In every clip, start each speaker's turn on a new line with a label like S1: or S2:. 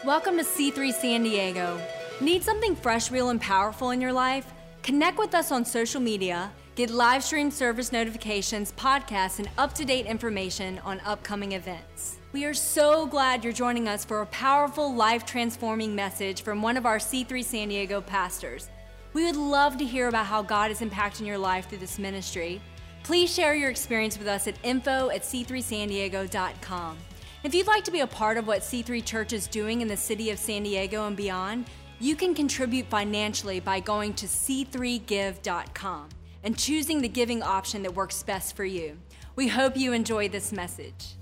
S1: Welcome to C3 San Diego. Need something fresh, real, and powerful in your life? Connect with us on social media, get live stream service notifications, podcasts, and up-to-date information on upcoming events. We are so glad you're joining us for a powerful, life-transforming message from one of our C3 San Diego pastors. We would love to hear about how God is impacting your life through this ministry. Please share your experience with us at info@c3sandiego.com. If you'd like to be a part of what C3 Church is doing in the city of San Diego and beyond, you can contribute financially by going to c3give.com and choosing the giving option that works best for you. We hope you enjoy this message.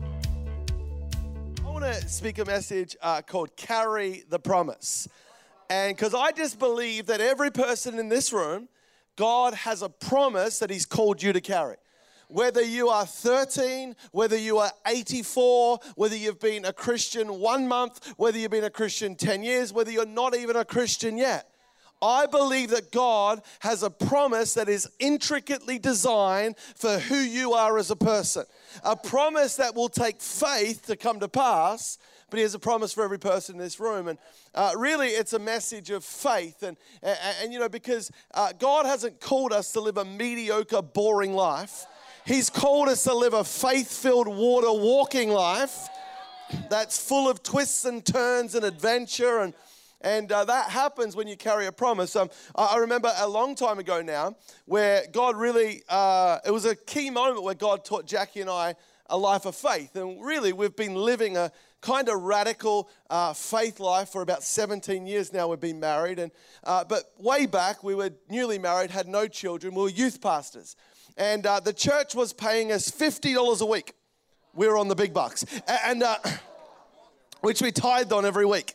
S2: I want to speak a message called Carry the Promise. And because I just believe that every person in this room, God has a promise that He's called you to carry. Whether you are 13, whether you are 84, whether you've been a Christian 1 month, whether you've been a Christian 10 years, whether you're not even a Christian yet. I believe that God has a promise that is intricately designed for who you are as a person. A promise that will take faith to come to pass, but He has a promise for every person in this room. And really, it's a message of faith. And you know, because God hasn't called us to live a mediocre, boring life. He's called us to live a faith-filled, water-walking life that's full of twists and turns and adventure. And that happens when you carry a promise. I remember a long time ago now where God really, it was a key moment where God taught Jackie and I a life of faith. And really, we've been living a kind of radical faith life for about 17 years now. We've been married. But way back, we were newly married, had no children. We were youth pastors. And the church was paying us $50 a week. We were on the big bucks. And which we tithed on every week.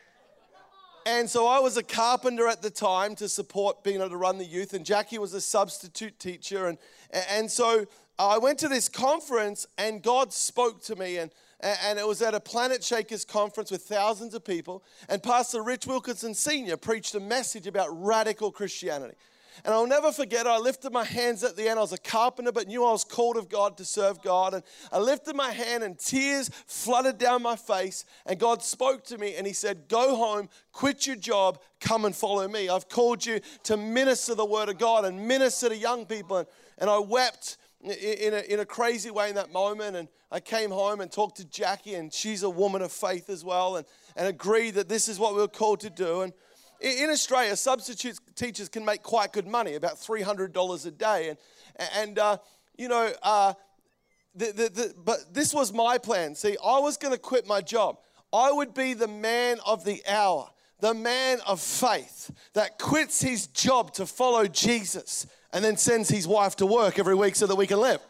S2: And so I was a carpenter at the time to support being able to run the youth. And Jackie was a substitute teacher. And so I went to this conference and God spoke to me. And it was at a Planet Shakers conference with thousands of people. And Pastor Rich Wilkinson Sr. preached a message about radical Christianity. And I'll never forget, I lifted my hands at the end. I was a carpenter, but knew I was called of God to serve God. And I lifted my hand and tears flooded down my face. And God spoke to me and He said, go home, quit your job, come and follow me. I've called you to minister the word of God and minister to young people. And I wept in a crazy way in that moment. And I came home and talked to Jackie, and she's a woman of faith as well, and agreed that this is what we were called to do. And in Australia, substitute teachers can make quite good money, about $300 a day. But this was my plan. See, I was going to quit my job. I would be the man of the hour, the man of faith that quits his job to follow Jesus and then sends his wife to work every week so that we can live.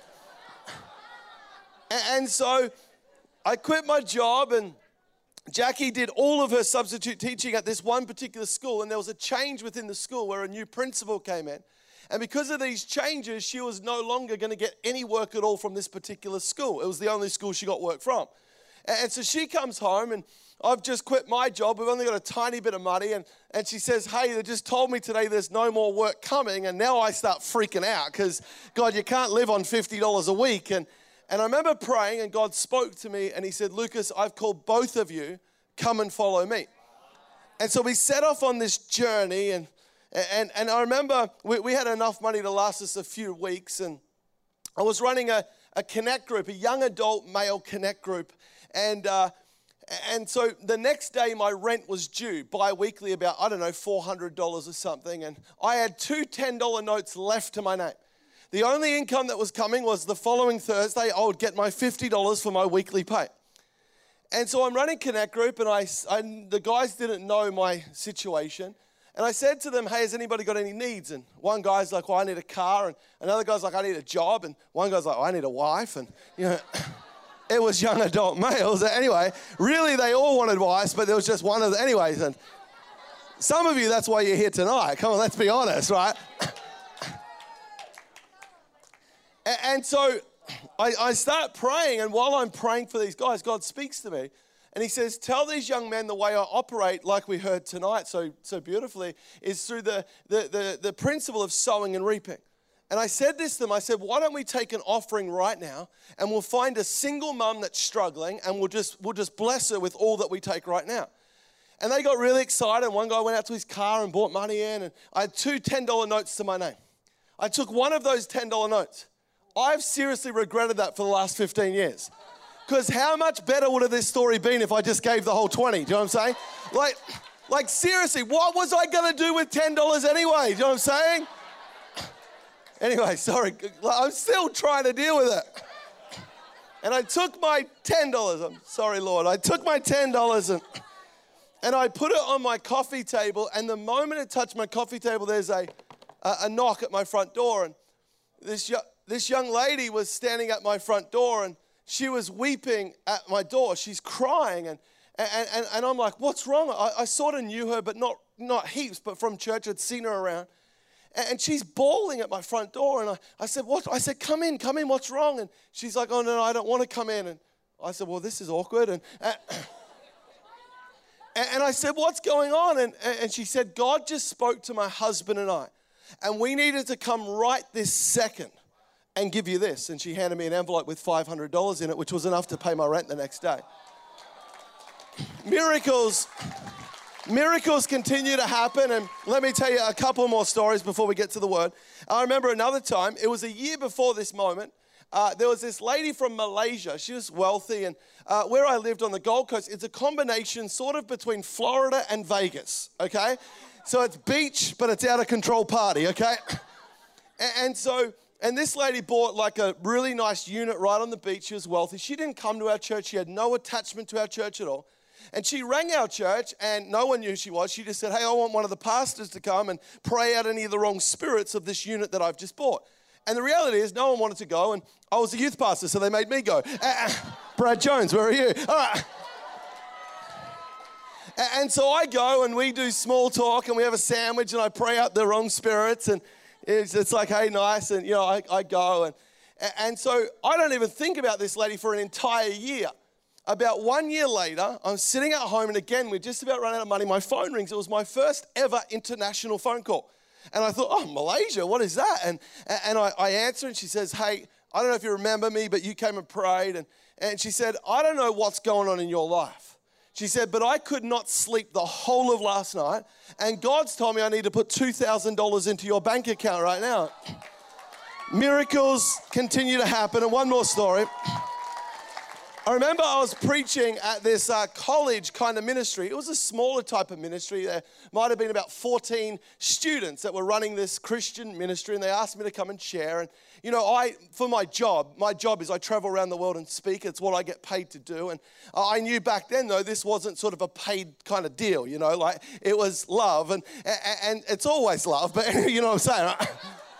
S2: And so I quit my job, and Jackie did all of her substitute teaching at this one particular school, and there was a change within the school where a new principal came in. And because of these changes, she was no longer going to get any work at all from this particular school. It was the only school she got work from. And so she comes home, and I've just quit my job. We've only got a tiny bit of money. And she says, hey, they just told me today there's no more work coming. And now I start freaking out because, God, you can't live on $50 a week. And I remember praying, and God spoke to me, and He said, Lucas, I've called both of you, come and follow me. And so we set off on this journey, and I remember we had enough money to last us a few weeks, and I was running a connect group, a young adult male connect group, and so the next day my rent was due, bi-weekly, about, I don't know, $400 or something, and I had two $10 notes left to my name. The only income that was coming was the following Thursday, I would get my $50 for my weekly pay. And so I'm running Connect Group, and the guys didn't know my situation. And I said to them, hey, has anybody got any needs? And one guy's like, well, I need a car. And another guy's like, I need a job. And one guy's like, I need a wife. And, you know, it was young adult males. Anyway, really, they all wanted wives, but there was just one of them. Anyways, and some of you, that's why you're here tonight. Come on, let's be honest, right? And so I start praying, and while I'm praying for these guys, God speaks to me, and He says, tell these young men the way I operate, like we heard tonight so beautifully, is through the principle of sowing and reaping. And I said this to them, I said, why don't we take an offering right now and we'll find a single mum that's struggling and we'll just bless her with all that we take right now. And they got really excited. And one guy went out to his car and brought money in. And I had two $10 notes to my name. I took one of those $10 notes. I've seriously regretted that for the last 15 years. Because how much better would have this story been if I just gave the whole 20? Do you know what I'm saying? Like seriously, what was I going to do with $10 anyway? Do you know what I'm saying? Anyway, sorry, I'm still trying to deal with it. And I took my $10, I'm sorry, Lord. I took my $10 and I put it on my coffee table, and the moment it touched my coffee table, there's a knock at my front door. And this young lady was standing at my front door, and she was weeping at my door. She's crying, and I'm like, what's wrong? I sort of knew her, but not heaps, but from church, I'd seen her around. And she's bawling at my front door. And I said, what? I said, come in, what's wrong? And she's like, oh, no, I don't want to come in. And I said, well, this is awkward. And I said, what's going on? And she said, God just spoke to my husband and I. And we needed to come right this second and give you this. And she handed me an envelope with $500 in it, which was enough to pay my rent the next day. Miracles continue to happen, and let me tell you a couple more stories before we get to the word. I remember another time, it was a year before this moment, there was this lady from Malaysia. She was wealthy, and where I lived on the Gold Coast, it's a combination sort of between Florida and Vegas, okay? So it's beach, but it's out of control party, okay? And this lady bought like a really nice unit right on the beach. She was wealthy. She didn't come to our church. She had no attachment to our church at all. And she rang our church, and no one knew who she was. She just said, hey, I want one of the pastors to come and pray out any of the wrong spirits of this unit that I've just bought. And the reality is no one wanted to go, and I was a youth pastor, so they made me go. Brad Jones, where are you? All right. And so I go, and we do small talk, and we have a sandwich, and I pray out the wrong spirits, and it's like, hey, nice, and, you know, I go. And so I don't even think about this lady for an entire year. About 1 year later, I'm sitting at home, and again, we're just about running out of money. My phone rings. It was my first ever international phone call. And I thought, oh, Malaysia, what is that? And I answer, and she says, hey, I don't know if you remember me, but you came and prayed. And she said, I don't know what's going on in your life. She said, but I could not sleep the whole of last night, and God's told me I need to put $2,000 into your bank account right now. Miracles continue to happen. And one more story. I remember I was preaching at this college kind of ministry. It was a smaller type of ministry. There might have been about 14 students that were running this Christian ministry, and they asked me to come and share. And, you know, for my job is I travel around the world and speak. It's what I get paid to do. And I knew back then, though, this wasn't sort of a paid kind of deal, you know, like it was love. And it's always love, but you know what I'm saying, right?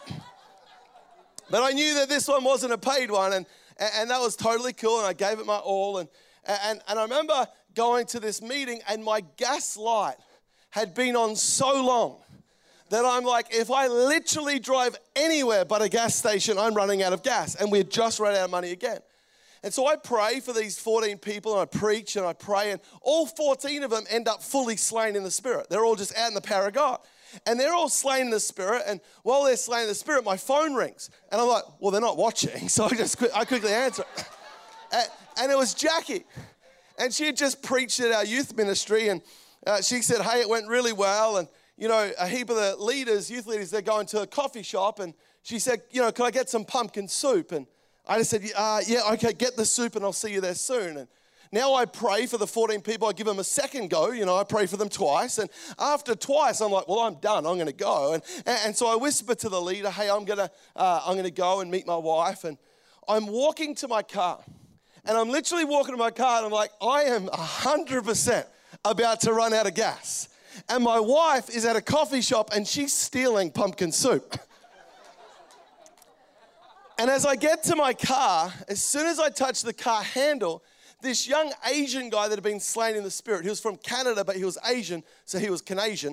S2: But I knew that this one wasn't a paid one, and that was totally cool, and I gave it my all. And I remember going to this meeting, and my gas light had been on so long that I'm like, if I literally drive anywhere but a gas station, I'm running out of gas. And we had just run out of money again. And so I pray for these 14 people, and I preach and I pray, and all 14 of them end up fully slain in the Spirit. They're all just out in the power of God. And they're all slain in the Spirit, and while they're slain in the Spirit, my phone rings. And I'm like, well, they're not watching, so I quickly answer it. And it was Jackie. And she had just preached at our youth ministry, and she said, hey, it went really well. And, you know, a heap of the leaders, youth leaders, they're going to a coffee shop, and she said, you know, can I get some pumpkin soup? And I just said, yeah, okay, get the soup, and I'll see you there soon. And now I pray for the 14 people. I give them a second go. You know, I pray for them twice. And after twice, I'm like, well, I'm done. I'm going to go. And so I whisper to the leader, hey, I'm going to go and meet my wife. And I'm walking to my car. And I'm literally walking to my car, and I'm like, I am 100% about to run out of gas. And my wife is at a coffee shop, and she's stealing pumpkin soup. And as I get to my car, as soon as I touch the car handle, this young Asian guy that had been slain in the Spirit, he was from Canada, but he was Asian, so he was Canadian.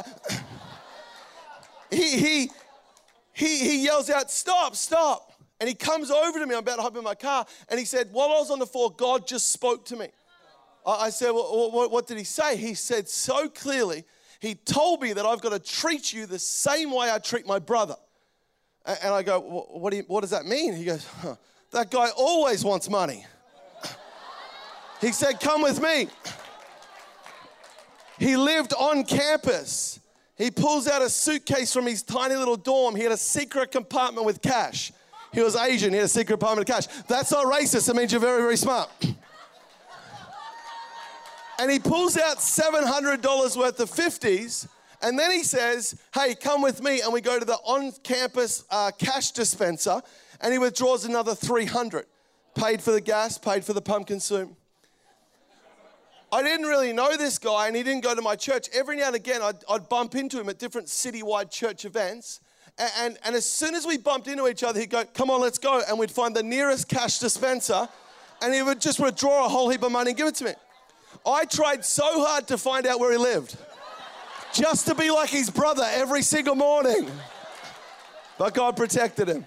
S2: He yells out, stop, stop. And he comes over to me, I'm about to hop in my car, and he said, while I was on the floor, God just spoke to me. I said, well, what did he say? He said so clearly, he told me that I've got to treat you the same way I treat my brother. And I go, what does that mean? He goes, that guy always wants money. He said, come with me. He lived on campus. He pulls out a suitcase from his tiny little dorm. He had a secret compartment with cash. He was Asian. He had a secret compartment with cash. That's not racist. It means you're very, very smart. And he pulls out $700 worth of 50s. And then he says, hey, come with me. And we go to the on-campus cash dispenser. And he withdraws another $300. Paid for the gas, paid for the pumpkin soup. I didn't really know this guy, and he didn't go to my church. Every now and again, I'd bump into him at different citywide church events. And as soon as we bumped into each other, he'd go, come on, let's go. And we'd find the nearest cash dispenser, and he would just withdraw a whole heap of money and give it to me. I tried so hard to find out where he lived, just to be like his brother every single morning. But God protected him.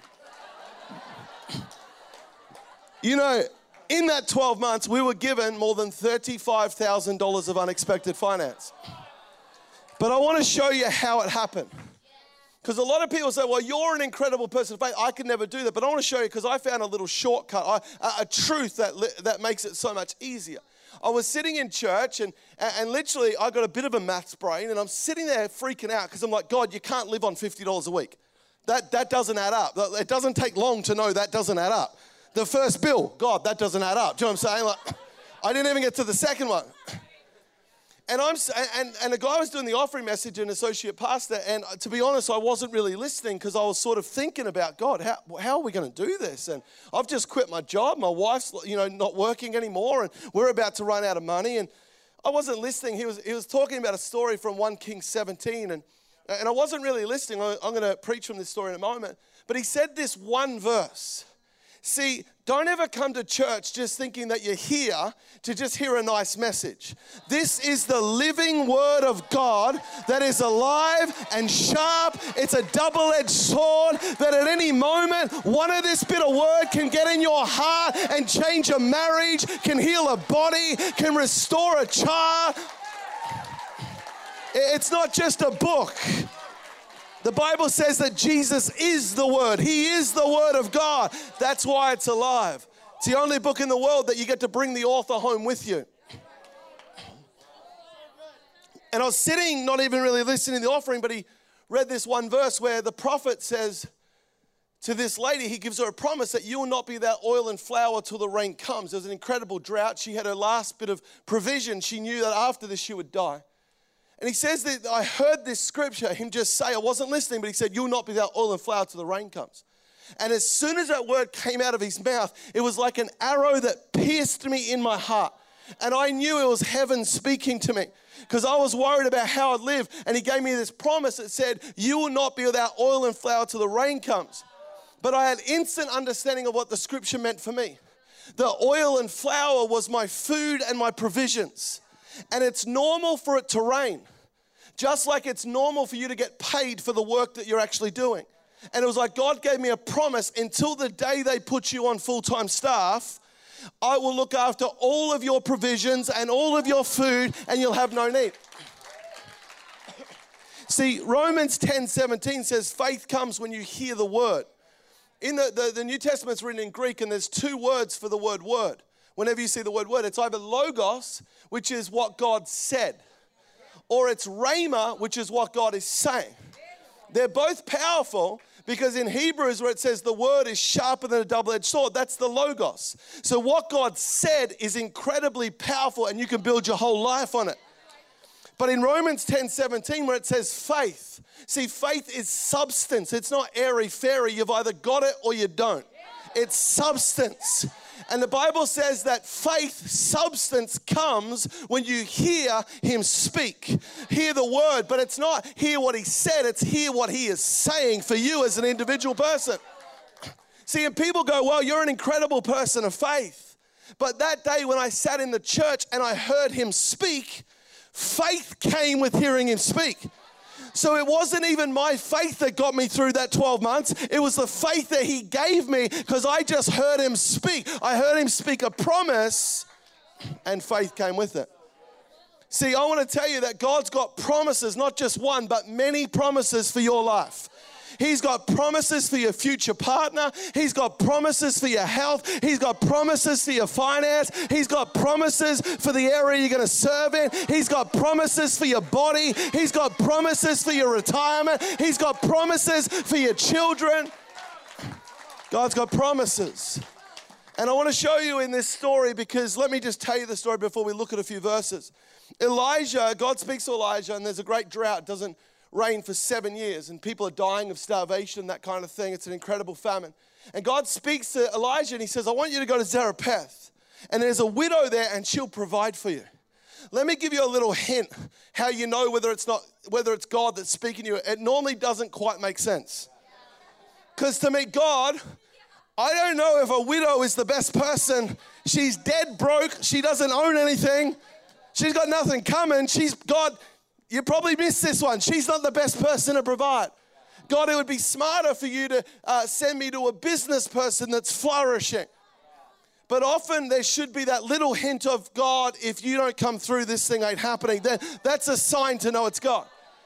S2: You know, in that 12 months, we were given more than $35,000 of unexpected finance. But I want to show you how it happened. Because a lot of people say, well, you're an incredible person of faith. I could never do that. But I want to show you, because I found a little shortcut, a truth that makes it so much easier. I was sitting in church, and literally I got a bit of a maths brain, and I'm sitting there freaking out because I'm like, God, you can't live on $50 a week. That doesn't add up. It doesn't take long to know that doesn't add up. The first bill, God, that doesn't add up. Do you know what I'm saying? Like, I didn't even get to the second one. And the guy was doing the offering message, an associate pastor, and to be honest, I wasn't really listening because I was sort of thinking about, God, how are we going to do this? And I've just quit my job. My wife's, not working anymore, and we're about to run out of money. And I wasn't listening. He was talking about a story from 1 Kings 17, and I wasn't really listening. I'm going to preach from this story in a moment. But he said this one verse. See, don't ever come to church just thinking that you're here to just hear a nice message. This is the living word of God that is alive and sharp. It's a double-edged sword that at any moment, one of this bit of word can get in your heart and change a marriage, can heal a body, can restore a child. It's not just a book. The Bible says that Jesus is the Word. He is the Word of God. That's why it's alive. It's the only book in the world that you get to bring the author home with you. And I was sitting, not even really listening to the offering, but he read this one verse where the prophet says to this lady, he gives her a promise that you will not be without oil and flour till the rain comes. There was an incredible drought. She had her last bit of provision. She knew that after this she would die. And he says that I heard this scripture, him just say, I wasn't listening, but he said, you'll not be without oil and flour till the rain comes. And as soon as that word came out of his mouth, it was like an arrow that pierced me in my heart. And I knew it was heaven speaking to me because I was worried about how I'd live. And he gave me this promise that said, you will not be without oil and flour till the rain comes. But I had instant understanding of what the scripture meant for me. The oil and flour was my food and my provisions. And it's normal for it to rain, just like it's normal for you to get paid for the work that you're actually doing. And it was like God gave me a promise, until the day they put you on full-time staff, I will look after all of your provisions and all of your food, and you'll have no need. See, Romans 10:17 says faith comes when you hear the word. In the New Testament's written in Greek, and there's two words for the word word. Whenever you see the word word, it's either logos, which is what God said, or it's rhema, which is what God is saying. They're both powerful because in Hebrews, where it says the word is sharper than a double-edged sword, that's the logos. So what God said is incredibly powerful, and you can build your whole life on it. But in Romans 10:17, where it says faith, see, faith is substance. It's not airy-fairy. You've either got it or you don't. It's substance. And the Bible says that faith, substance, comes when you hear him speak. Hear the word, but it's not hear what he said, it's hear what he is saying for you as an individual person. See, and people go, well, you're an incredible person of faith. But that day when I sat in the church and I heard him speak, faith came with hearing him speak. So it wasn't even my faith that got me through that 12 months. It was the faith that he gave me because I just heard him speak. I heard him speak a promise, and faith came with it. See, I want to tell you that God's got promises, not just one, but many promises for your life. He's got promises for your future partner. He's got promises for your health. He's got promises for your finance. He's got promises for the area you're going to serve in. He's got promises for your body. He's got promises for your retirement. He's got promises for your children. God's got promises. And I want to show you in this story, because let me just tell you the story before we look at a few verses. Elijah, God speaks to Elijah, and there's a great drought. It doesn't rain for 7 years, and people are dying of starvation, that kind of thing. It's an incredible famine. And God speaks to Elijah, and he says, I want you to go to Zarephath. And there's a widow there, and she'll provide for you. Let me give you a little hint how you know whether it's God that's speaking to you. It normally doesn't quite make sense. Because to meet God, I don't know if a widow is the best person. She's dead broke. She doesn't own anything. She's got nothing coming. You probably missed this one. She's not the best person to provide. God, it would be smarter for you to send me to a business person that's flourishing. But often there should be that little hint of God, if you don't come through, this thing ain't happening. That's a sign to know it's God.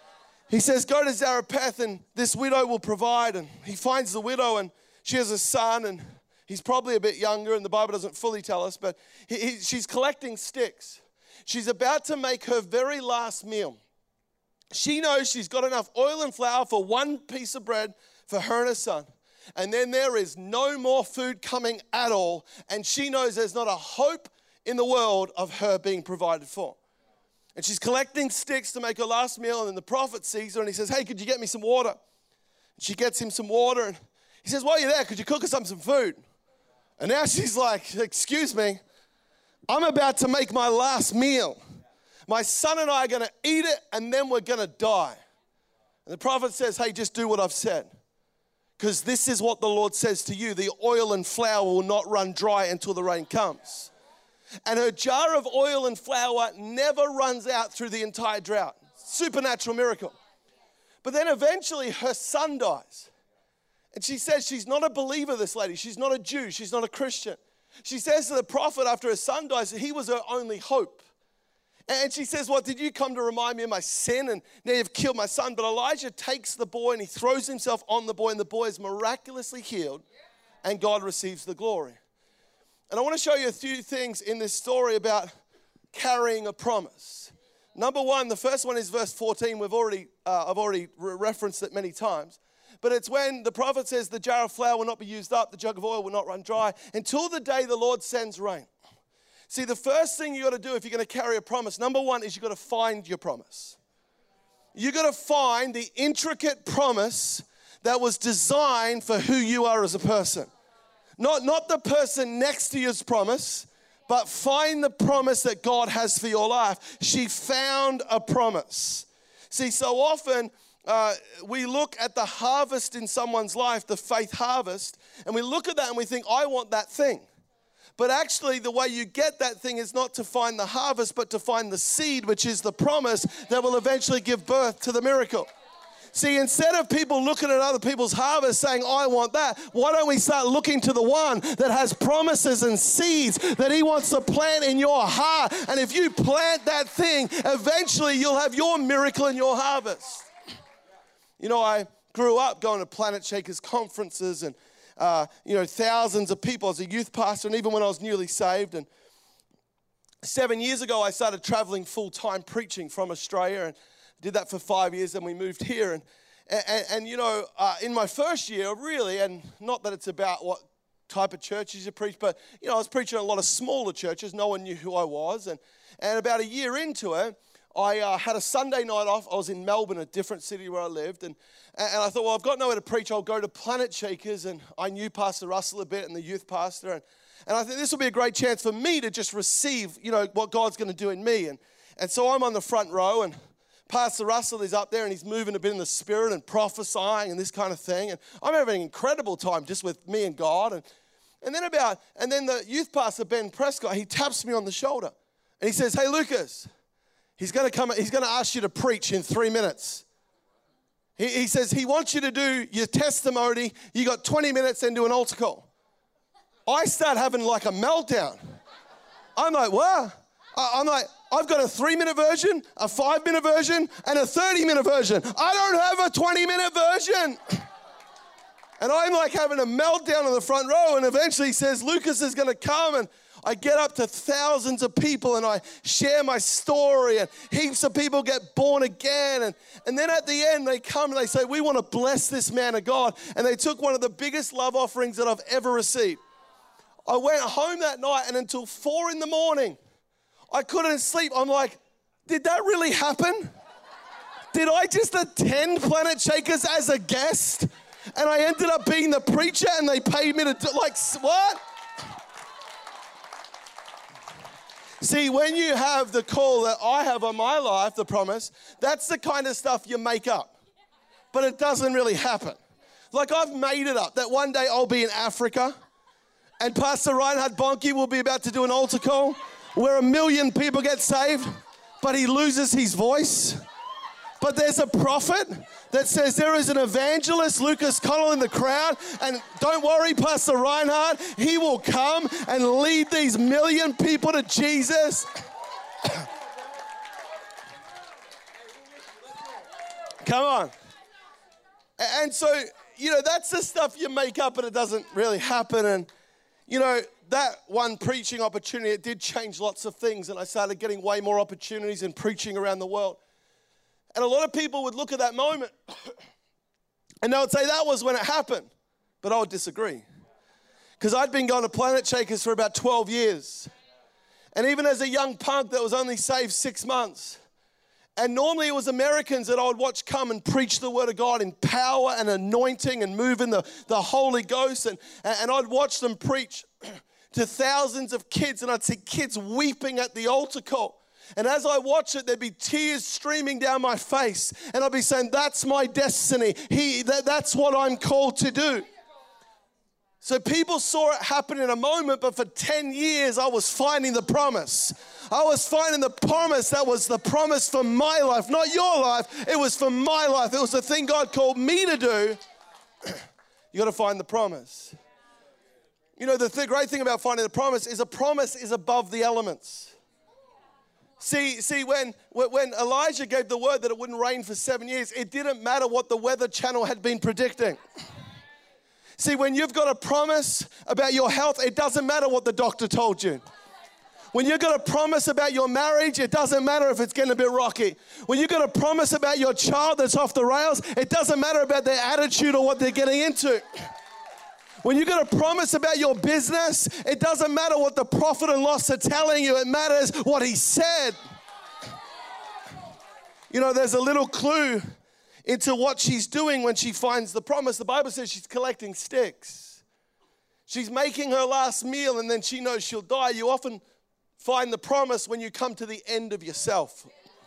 S2: He says, go to Zarephath and this widow will provide. And he finds the widow and she has a son, and he's probably a bit younger, and the Bible doesn't fully tell us, but she's collecting sticks. She's about to make her very last meal. She knows she's got enough oil and flour for one piece of bread for her and her son. And then there is no more food coming at all, and she knows there's not a hope in the world of her being provided for. And she's collecting sticks to make her last meal, and then the prophet sees her, and he says, hey, could you get me some water? And she gets him some water, and he says, while you're there, could you cook us up some food? And now she's like, excuse me, I'm about to make my last meal. My son and I are going to eat it, and then we're going to die. And the prophet says, hey, just do what I've said. Because this is what the Lord says to you. The oil and flour will not run dry until the rain comes. And her jar of oil and flour never runs out through the entire drought. Supernatural miracle. But then eventually her son dies. And she says she's not a believer, this lady. She's not a Jew. She's not a Christian. She says to the prophet after her son dies that he was her only hope. And she says, well, did you come to remind me of my sin? And now you've killed my son. But Elijah takes the boy and he throws himself on the boy, and the boy is miraculously healed, and God receives the glory. And I want to show you a few things in this story about carrying a promise. Number one, the first one is verse 14. I've already referenced it many times. But it's when the prophet says the jar of flour will not be used up, the jug of oil will not run dry, until the day the Lord sends rain. See, the first thing you got to do if you're going to carry a promise, number one, is you got to find your promise. You got to find the intricate promise that was designed for who you are as a person. Not the person next to you's promise, but find the promise that God has for your life. She found a promise. See, so often we look at the harvest in someone's life, the faith harvest, and we look at that and we think, I want that thing. But actually, the way you get that thing is not to find the harvest, but to find the seed, which is the promise that will eventually give birth to the miracle. See, instead of people looking at other people's harvest saying, I want that, why don't we start looking to the one that has promises and seeds that he wants to plant in your heart? And if you plant that thing, eventually you'll have your miracle in your harvest. You know, I grew up going to Planet Shakers conferences and, thousands of people as a youth pastor, and even when I was newly saved. And 7 years ago, I started traveling full-time preaching from Australia, and did that for 5 years, and we moved here. And in my first year, really, and not that it's about what type of churches you preach, but, I was preaching at a lot of smaller churches. No one knew who I was. And about a year into it, I had a Sunday night off. I was in Melbourne, a different city where I lived. And I thought, well, I've got nowhere to preach. I'll go to Planet Shakers. And I knew Pastor Russell a bit and the youth pastor. And I think this will be a great chance for me to just receive, what God's going to do in me. And so I'm on the front row, and Pastor Russell is up there, and he's moving a bit in the spirit and prophesying and this kind of thing. And I'm having an incredible time just with me and God. And then the youth pastor, Ben Prescott, he taps me on the shoulder. And he says, hey, Lucas, he's going to ask you to preach in 3 minutes. He says he wants you to do your testimony. You got 20 minutes and do an altar call. I start having like a meltdown. I'm like, what? I'm like, I've got a 3-minute version, a 5-minute version, and a 30-minute version. I don't have a 20-minute version. And I'm like having a meltdown in the front row, and eventually he says, Lucas is going to come, and I get up to thousands of people and I share my story, and heaps of people get born again. And then at the end, they come and they say, we want to bless this man of God. And they took one of the biggest love offerings that I've ever received. I went home that night, and until 4 a.m, I couldn't sleep. I'm like, did that really happen? Did I just attend Planet Shakers as a guest? And I ended up being the preacher, and they paid me to do, like, what? See, when you have the call that I have on my life, the promise, that's the kind of stuff you make up. But it doesn't really happen. Like, I've made it up that one day I'll be in Africa, and Pastor Reinhard Bonnke will be about to do an altar call where 1 million people get saved, but he loses his voice. But there's a prophet that says there is an evangelist, Lucas Connell, in the crowd. And don't worry, Pastor Reinhard, he will come and lead these 1 million people to Jesus. Come on. And so, that's the stuff you make up, and it doesn't really happen. And, that one preaching opportunity, it did change lots of things. And I started getting way more opportunities in preaching around the world. And a lot of people would look at that moment and they would say that was when it happened. But I would disagree. Because I'd been going to Planet Shakers for about 12 years. And even as a young punk that was only saved 6 months. And normally it was Americans that I would watch come and preach the word of God in power and anointing and move in the Holy Ghost. And I'd watch them preach to thousands of kids. And I'd see kids weeping at the altar call. And as I watch it, there'd be tears streaming down my face. And I'd be saying, that's my destiny. That's what I'm called to do. So people saw it happen in a moment, but for 10 years, I was finding the promise. I was finding the promise that was the promise for my life, not your life. It was for my life. It was the thing God called me to do. You got to find the promise. The great thing about finding the promise is a promise is above the elements. See, when Elijah gave the word that it wouldn't rain for 7 years, it didn't matter what the Weather Channel had been predicting. See, when you've got a promise about your health, it doesn't matter what the doctor told you. When you've got a promise about your marriage, it doesn't matter if it's going to be rocky. When you've got a promise about your child that's off the rails, it doesn't matter about their attitude or what they're getting into. When you've got a promise about your business, it doesn't matter what the profit and loss are telling you. It matters what he said. There's a little clue into what she's doing when she finds the promise. The Bible says she's collecting sticks. She's making her last meal, and then she knows she'll die. You often find the promise when you come to the end of yourself.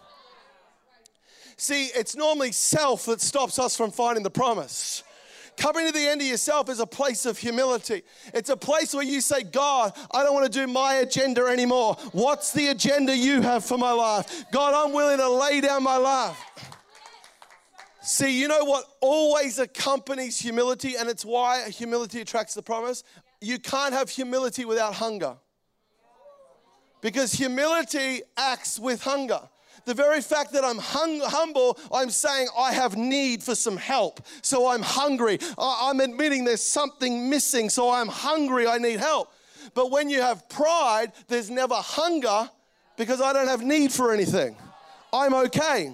S2: See, it's normally self that stops us from finding the promise. Coming to the end of yourself is a place of humility. It's a place where you say, God, I don't want to do my agenda anymore. What's the agenda you have for my life? God, I'm willing to lay down my life. See, you know what always accompanies humility, and it's why humility attracts the promise? You can't have humility without hunger. Because humility acts with hunger. The very fact that I'm humble, I'm saying I have need for some help. So I'm hungry. I'm admitting there's something missing. So I'm hungry. I need help. But when you have pride, there's never hunger because I don't have need for anything. I'm okay.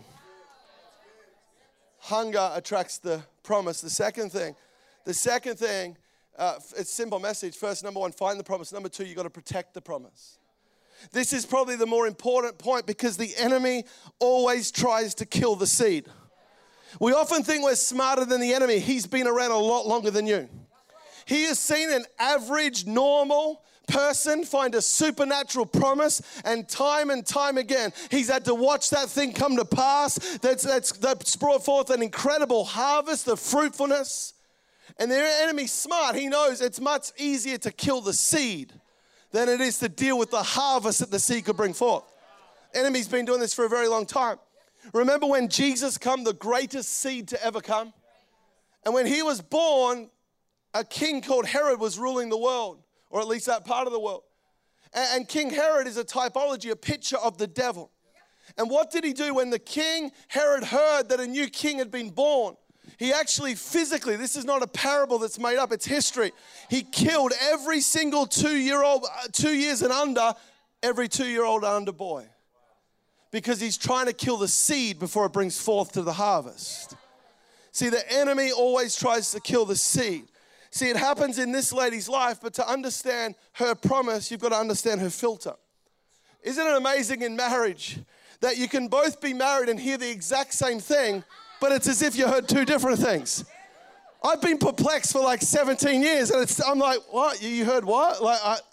S2: Hunger attracts the promise. The second thing, it's a simple message. First, number one, find the promise. Number two, you got to protect the promise. This is probably the more important point because the enemy always tries to kill the seed. We often think we're smarter than the enemy. He's been around a lot longer than you. He has seen an average, normal person find a supernatural promise, and time again, he's had to watch that thing come to pass. That's brought forth an incredible harvest of fruitfulness. And the enemy's smart. He knows it's much easier to kill the seed than it is to deal with the harvest that the seed could bring forth. Enemy's been doing this for a very long time. Remember when Jesus came, the greatest seed to ever come? And when he was born, a king called Herod was ruling the world, or at least that part of the world. And King Herod is a typology, a picture of the devil. And what did he do when the king, Herod, heard that a new king had been born? He actually physically, this is not a parable that's made up, it's history. He killed every single 2 years and under, every 2-year-old and under boy. Because he's trying to kill the seed before it brings forth to the harvest. See, the enemy always tries to kill the seed. See, it happens in this lady's life, but to understand her promise, you've got to understand her filter. Isn't it amazing in marriage that you can both be married and hear the exact same thing, but it's as if you heard two different things? I've been perplexed for like 17 years, and I'm like, what? You heard what?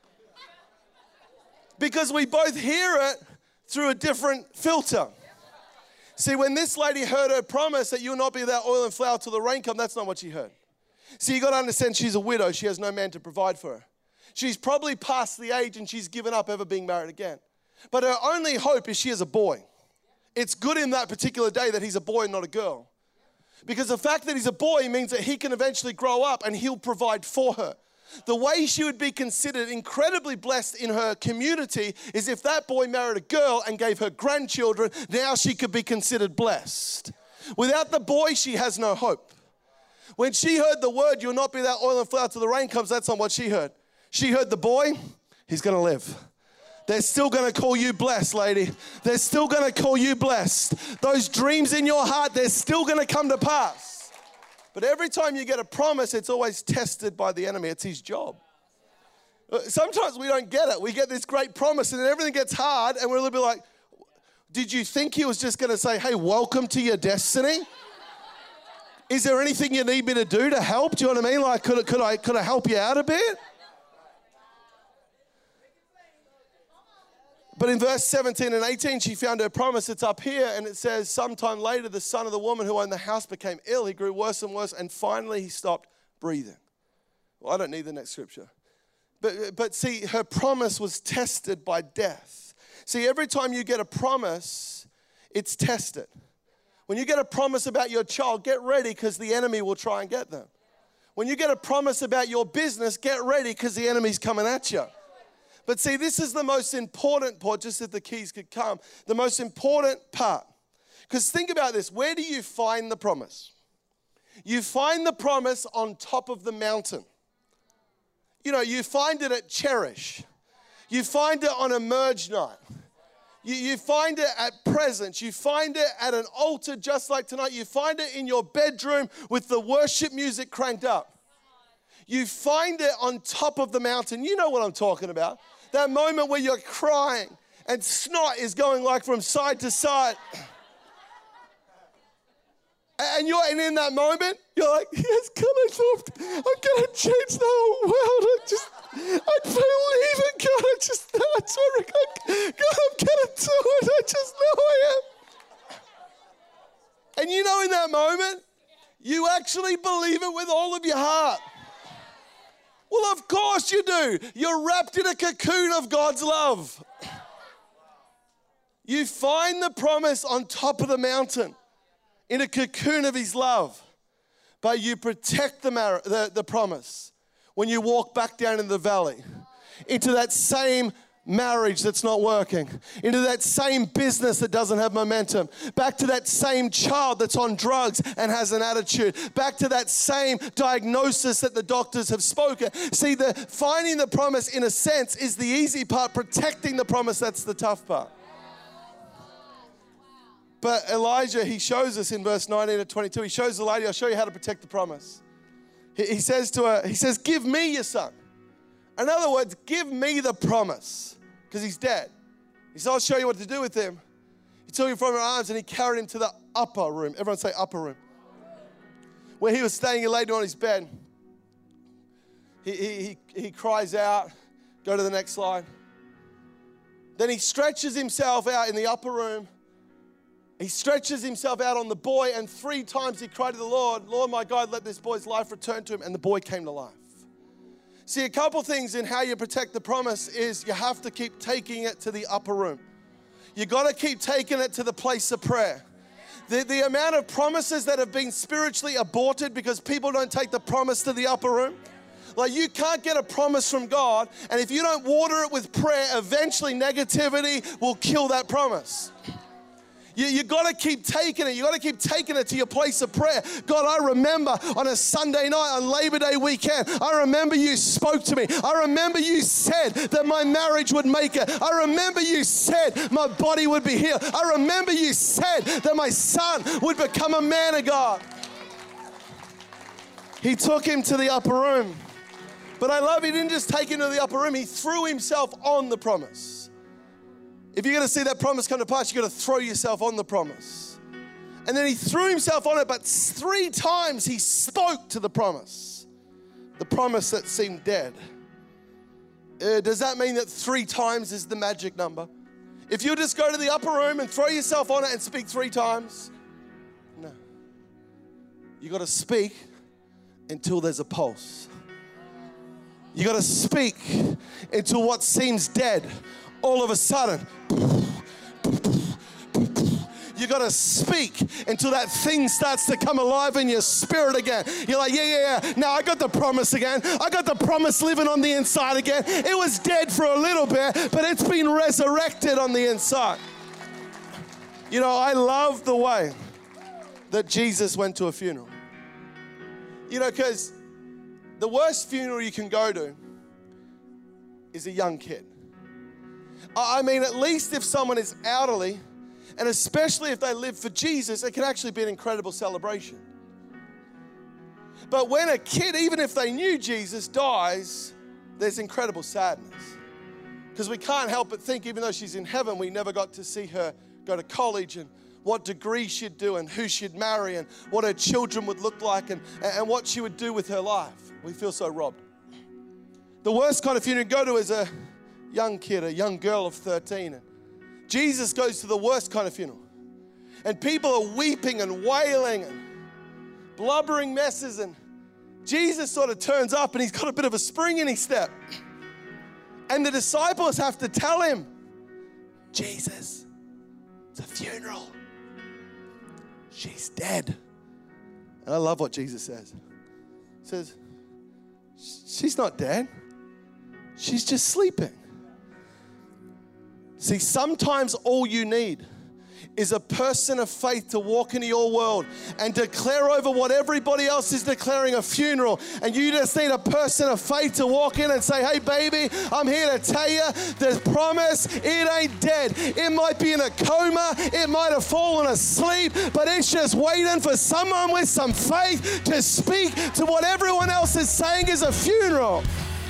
S2: Because we both hear it through a different filter. See, when this lady heard her promise that you'll not be without oil and flour till the rain comes, that's not what she heard. See, you got to understand she's a widow. She has no man to provide for her. She's probably past the age and she's given up ever being married again. But her only hope is she has a boy. It's good in that particular day that he's a boy and not a girl. Because the fact that he's a boy means that he can eventually grow up and he'll provide for her. The way she would be considered incredibly blessed in her community is if that boy married a girl and gave her grandchildren, now she could be considered blessed. Without the boy, she has no hope. When she heard the word, you'll not be without oil and flour till the rain comes, that's not what she heard. She heard the boy, he's going to live. They're still going to call you blessed, lady. They're still going to call you blessed. Those dreams in your heart, they're still going to come to pass. But every time you get a promise, it's always tested by the enemy. It's his job. Sometimes we don't get it. We get this great promise and then everything gets hard and we're a little bit like, did you think he was just going to say, hey, welcome to your destiny? Is there anything you need me to do to help? Do you know what I mean? Like, could I help you out a bit? But in verse 17 and 18, she found her promise. It's up here, and it says, sometime later, the son of the woman who owned the house became ill. He grew worse and worse, and finally he stopped breathing. Well, I don't need the next scripture. But see, her promise was tested by death. See, every time you get a promise, it's tested. When you get a promise about your child, get ready because the enemy will try and get them. When you get a promise about your business, get ready because the enemy's coming at you. But see, this is the most important part, just if the keys could come, the most important part. Because think about this, where do you find the promise? You find the promise on top of the mountain. You know, you find it at Cherish. You find it on a merge night. You find it at presence. You find it at an altar just like tonight. You find it in your bedroom with the worship music cranked up. You find it on top of the mountain. You know what I'm talking about. That moment where you're crying and snot is going like from side to side. And in that moment, you're like, yes, God, I'm going to change the whole world. I believe in God. God, I'm going to do it. I just know I am. And you know, in that moment, you actually believe it with all of your heart. Well, of course you do. You're wrapped in a cocoon of God's love. You find the promise on top of the mountain in a cocoon of his love. But you protect the promise when you walk back down in the valley into that same marriage that's not working, into that same business that doesn't have momentum, back to that same child that's on drugs and has an attitude, back to that same diagnosis that the doctors have spoken. See, finding the promise in a sense is the easy part. Protecting the promise, that's the tough part. But Elijah, he shows us in verse 19 to 22, he shows the lady, I'll show you how to protect the promise. He says to her, give me your son. In other words, give me the promise, because he's dead. He said, I'll show you what to do with him. He took him from her arms and he carried him to the upper room. Everyone say upper room. Where he was staying, he laid on his bed. He cries out. Go to the next slide. Then he stretches himself out in the upper room. He stretches himself out on the boy, and 3 times he cried to the Lord, Lord, my God, let this boy's life return to him. And the boy came to life. See, a couple things in how you protect the promise is you have to keep taking it to the upper room. You got to keep taking it to the place of prayer. The amount of promises that have been spiritually aborted because people don't take the promise to the upper room. Like, you can't get a promise from God, and if you don't water it with prayer, eventually negativity will kill that promise. You got to keep taking it. You got to keep taking it to your place of prayer. God, I remember on a Sunday night on Labor Day weekend, I remember you spoke to me. I remember you said that my marriage would make it. I remember you said my body would be healed. I remember you said that my son would become a man of God. He took him to the upper room. But I love he didn't just take him to the upper room. He threw himself on the promise. If you're going to see that promise come to pass, you've got to throw yourself on the promise. And then he threw himself on it, but 3 times he spoke to the promise that seemed dead. Does that mean that 3 times is the magic number? If you just go to the upper room and throw yourself on it and speak 3 times, no. You got to speak until there's a pulse. You got to speak until what seems dead, all of a sudden, you got to speak until that thing starts to come alive in your spirit again. You're like, yeah. Now I got the promise again. I got the promise living on the inside again. It was dead for a little bit, but it's been resurrected on the inside. You know, I love the way that Jesus went to a funeral. You know, because the worst funeral you can go to is a young kid. I mean, at least if someone is elderly, and especially if they live for Jesus, it can actually be an incredible celebration. But when a kid, even if they knew Jesus, dies, there's incredible sadness. Because we can't help but think, even though she's in heaven, we never got to see her go to college and what degree she'd do and who she'd marry and what her children would look like and what she would do with her life. We feel so robbed. The worst kind of funeral you go to is a young kid, a young girl of 13. And Jesus goes to the worst kind of funeral. And people are weeping and wailing and blubbering messes. And Jesus sort of turns up and he's got a bit of a spring in his step. And the disciples have to tell him, Jesus, it's a funeral. She's dead. And I love what Jesus says. He says, she's not dead. She's just sleeping. See, sometimes all you need is a person of faith to walk into your world and declare over what everybody else is declaring a funeral. And you just need a person of faith to walk in and say, hey, baby, I'm here to tell you the promise, it ain't dead. It might be in a coma. It might have fallen asleep, but it's just waiting for someone with some faith to speak to what everyone else is saying is a funeral.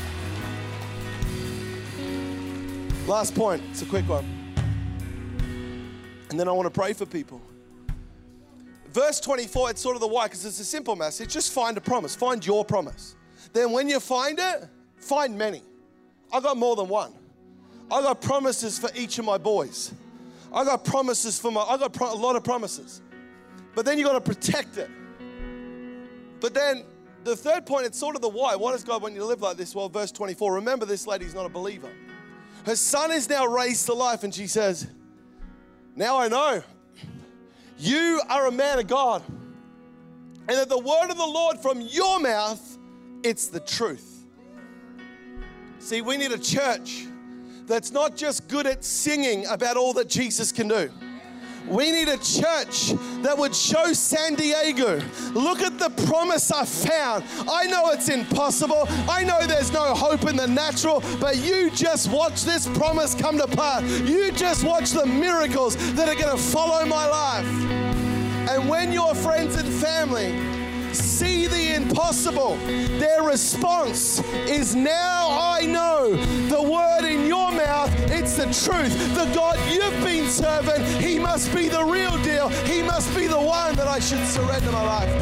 S2: Last point, it's a quick one. And then I want to pray for people. Verse 24, it's sort of the why, because it's a simple message. Just find a promise. Find your promise. Then when you find it, find many. I got more than one. I got promises for each of my boys. I got promises for I got a lot of promises. But then you got to protect it. But then the third point, it's sort of the why. Why does God want you to live like this? Well, verse 24, remember this lady's not a believer. Her son is now raised to life, and she says, now I know you are a man of God, and that the word of the Lord from your mouth, it's the truth. See, we need a church that's not just good at singing about all that Jesus can do. We need a church that would show San Diego, look at the promise I found. I know it's impossible. I know there's no hope in the natural, but you just watch this promise come to pass. You just watch the miracles that are going to follow my life. And when your friends and family see the impossible, their response is, now I know the word in your mouth, it's the truth. The God you've been serving, he must be the real deal. He must be the one that I should surrender my life.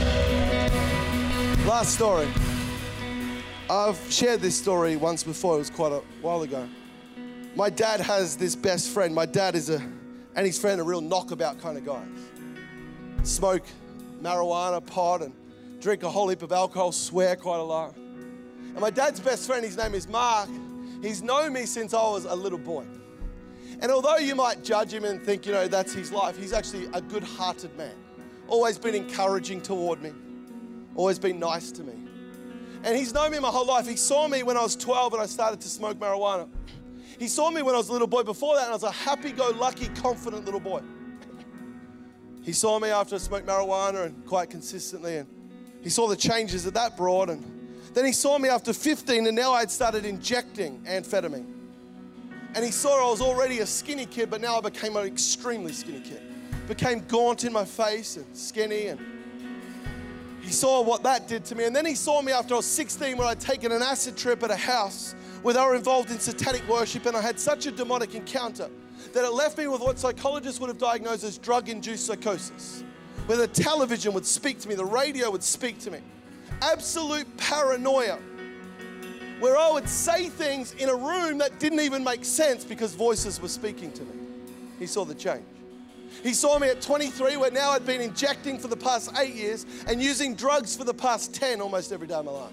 S2: Last story. I've shared this story once before. It was quite a while ago. My dad has this best friend. My dad and his friend are real knockabout kind of guys. Smoke marijuana, pot, and drink a whole heap of alcohol, swear quite a lot. And my dad's best friend, his name is Mark, he's known me since I was a little boy. And although you might judge him and think, that's his life, he's actually a good-hearted man. Always been encouraging toward me. Always been nice to me. And he's known me my whole life. He saw me when I was 12 and I started to smoke marijuana. He saw me when I was a little boy before that, and I was a happy-go-lucky, confident little boy. He saw me after I smoked marijuana and quite consistently, and he saw the changes that that brought. And then he saw me after 15, and now I'd started injecting amphetamine. And he saw I was already a skinny kid, but now I became an extremely skinny kid. Became gaunt in my face and skinny, and he saw what that did to me. And then he saw me after I was 16 when I'd taken an acid trip at a house where they were involved in satanic worship, and I had such a demonic encounter that it left me with what psychologists would have diagnosed as drug-induced psychosis, where the television would speak to me, the radio would speak to me. Absolute paranoia, where I would say things in a room that didn't even make sense because voices were speaking to me. He saw the change. He saw me at 23, where now I'd been injecting for the past 8 years and using drugs for the past 10 almost every day of my life.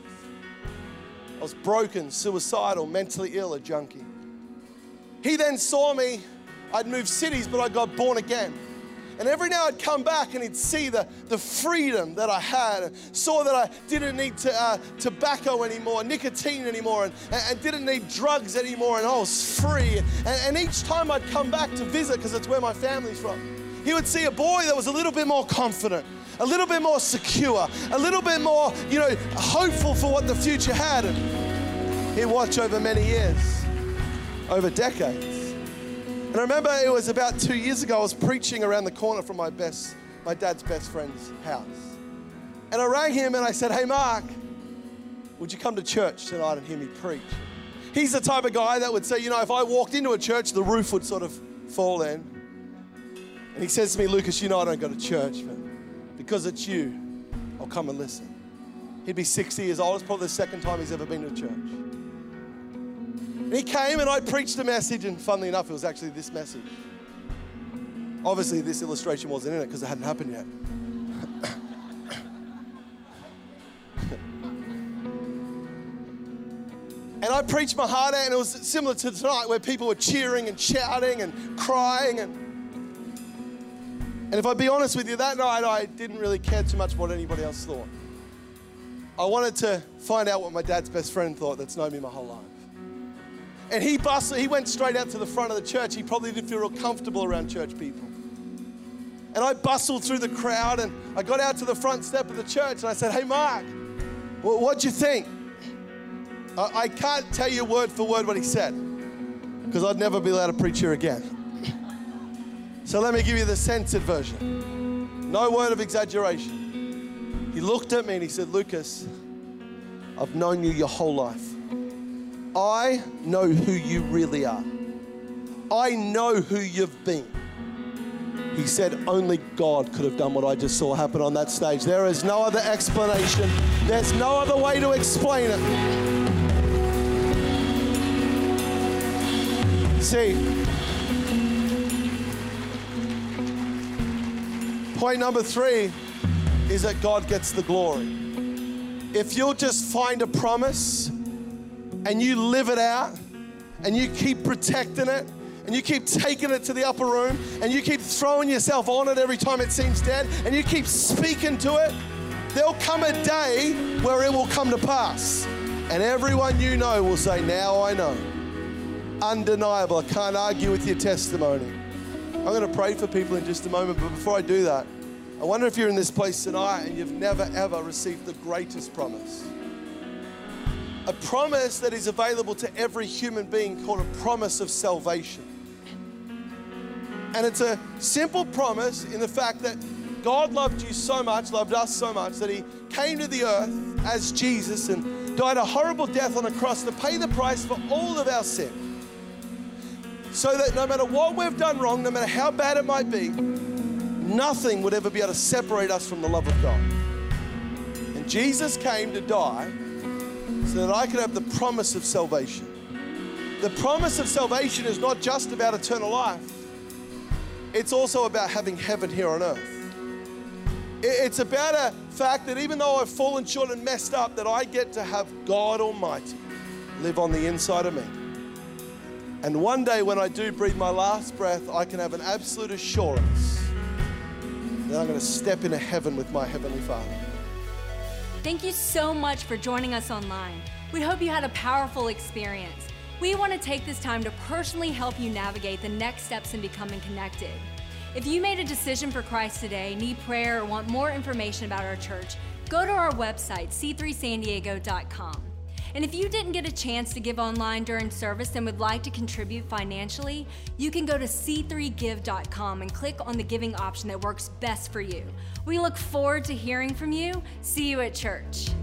S2: I was broken, suicidal, mentally ill, a junkie. He then saw me. I'd moved cities, but I got born again. And every now I'd come back and he'd see the freedom that I had, and saw that I didn't need tobacco anymore, nicotine anymore, and didn't need drugs anymore, and I was free. And each time I'd come back to visit, because it's where my family's from, he would see a boy that was a little bit more confident, a little bit more secure, a little bit more, hopeful for what the future had. And he'd watch over many years, over decades. And I remember it was about 2 years ago, I was preaching around the corner from my dad's best friend's house. And I rang him and I said, "Hey, Mark, would you come to church tonight and hear me preach?" He's the type of guy that would say, if I walked into a church, the roof would sort of fall in. And he says to me, "Lucas, I don't go to church, but because it's you, I'll come and listen." He'd be 60 years old. It's probably the second time he's ever been to a church. And he came and I preached a message, and funnily enough, it was actually this message. Obviously, this illustration wasn't in it because it hadn't happened yet. And I preached my heart out, and it was similar to tonight, where people were cheering and shouting and crying. And if I'd be honest with you, that night I didn't really care too much what anybody else thought. I wanted to find out what my dad's best friend thought that's known me my whole life. And he went straight out to the front of the church. He probably didn't feel real comfortable around church people. And I bustled through the crowd, and I got out to the front step of the church, and I said, "Hey, Mark, what'd you think?" I can't tell you word for word what he said, because I'd never be allowed to preach here again. So let me give you the censored version. No word of exaggeration. He looked at me and he said, "Lucas, I've known you your whole life. I know who you really are. I know who you've been." He said, "Only God could have done what I just saw happen on that stage. There is no other explanation. There's no other way to explain it." See, point number 3 is that God gets the glory. If you'll just find a promise and you live it out, and you keep protecting it, and you keep taking it to the upper room, and you keep throwing yourself on it every time it seems dead, and you keep speaking to it, there'll come a day where it will come to pass. And everyone you know will say, "Now I know." Undeniable. I can't argue with your testimony. I'm going to pray for people in just a moment, but before I do that, I wonder if you're in this place tonight and you've never ever received the greatest promise. A promise that is available to every human being, called a promise of salvation. And it's a simple promise in the fact that God loved you so much, loved us so much, that he came to the earth as Jesus and died a horrible death on a cross to pay the price for all of our sin. So that no matter what we've done wrong, no matter how bad it might be, nothing would ever be able to separate us from the love of God. And Jesus came to die so that I could have the promise of salvation. The promise of salvation is not just about eternal life. It's also about having heaven here on earth. It's about a fact that even though I've fallen short and messed up, that I get to have God Almighty live on the inside of me. And one day when I do breathe my last breath, I can have an absolute assurance that I'm going to step into heaven with my Heavenly Father.
S1: Thank you so much for joining us online. We hope you had a powerful experience. We want to take this time to personally help you navigate the next steps in becoming connected. If you made a decision for Christ today, need prayer, or want more information about our church, go to our website, c3sandiego.com. And if you didn't get a chance to give online during service and would like to contribute financially, you can go to c3give.com and click on the giving option that works best for you. We look forward to hearing from you. See you at church.